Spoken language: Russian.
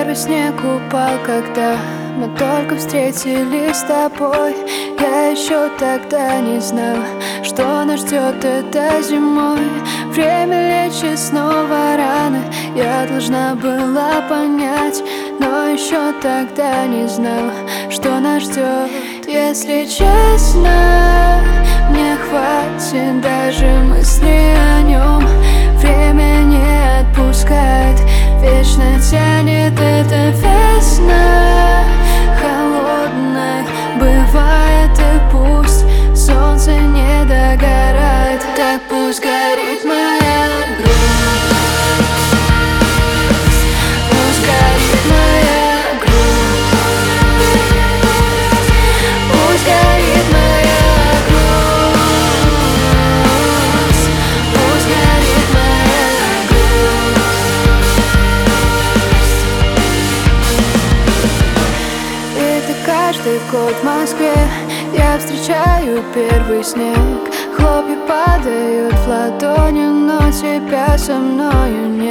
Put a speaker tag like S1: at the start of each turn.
S1: Первый снег упал, когда мы только встретились с тобой. Я еще тогда не знала, что нас ждет этой зимой. Время лечит снова раны, я должна была понять, но еще тогда не знала, что нас ждет. Если честно, мне хватит даже мысли о нем. Время не отпускает, вечно тянет эта весна. Холодной бывает, и пусть солнце не догорает, так пусть горит моя грусть. Пусть горит моя грусть. Пусть горит моя грусть. Пусть горит моя грусть. Это каждый год в Москве я встречаю первый снег. Хлопья падают в ладони, но тебя со мною нет.